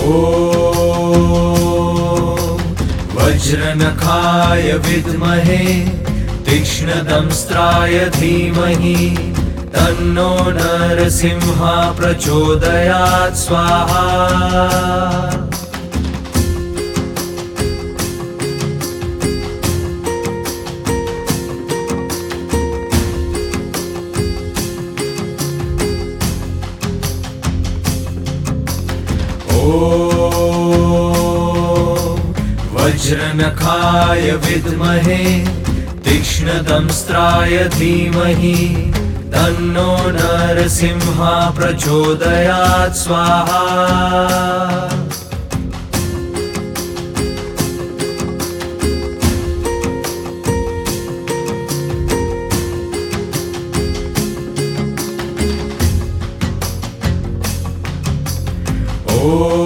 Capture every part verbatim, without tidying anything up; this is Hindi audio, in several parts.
ॐ वज्रनखाय विद्महे तीक्ष्णदंष्ट्राय धीमहि तन्नो नरसिंहः प्रचोदयात् स्वाहा। ॐ वज्रनखाय विद्महे तीक्ष्णदंष्ट्राय धीमहि तन्नो नरसिंहः प्रचोदयात् स्वाहा। ॐ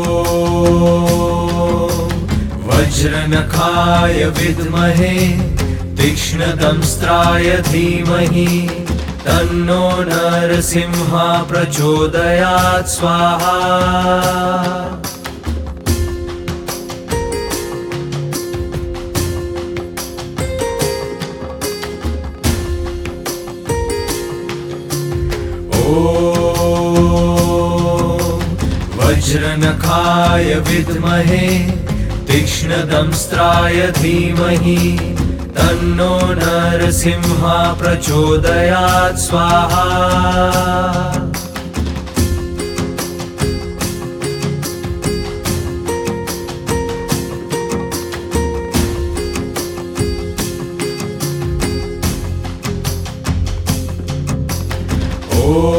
वज्रनखाय विद्महे तीक्ष्णदंष्ट्राय धीमहि तन्नो नरसिंहः प्रचोदयात् स्वाहा। ॐ वज्रनखाय विद्महे तीक्ष्णदंष्ट्राय धीमहि तन्नो नरसिंहः प्रचोदयात् स्वाहा। ॐ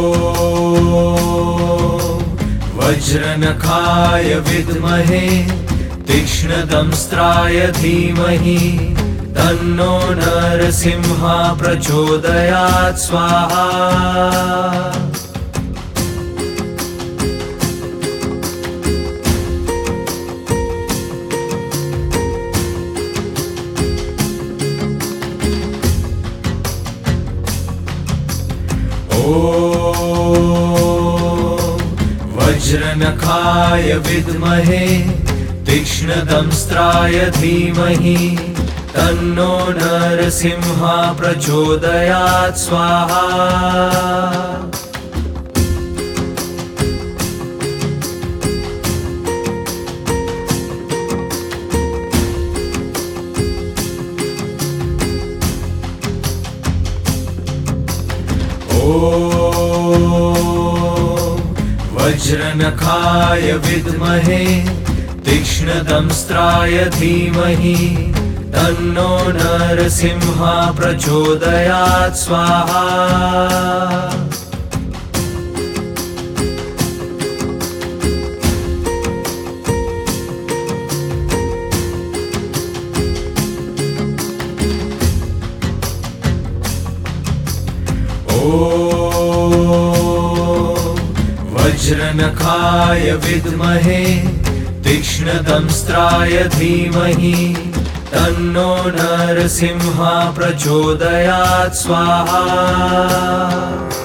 वज्रनखाय विद्महे तीक्ष्णदंष्ट्राय धीमहि तन्नो नरसिंहः प्रचोदयात् स्वाहा। ॐ वज्रनखाय विद्महे तीक्ष्णदंष्ट्राय धीमहि तन्नो नरसिंहः प्रचोदयात् स्वाहा। ॐ वज्रनखाय विद्महे तीक्ष्णदंष्ट्राय धीमहि तन्नो नरसिंहः प्रचोदयात् स्वाहा। ॐ वज्रनखाय विद्महे तीक्ष्णदंष्ट्राय धीमहि तन्नो नरसिंहः प्रचोदयात् स्वाहा।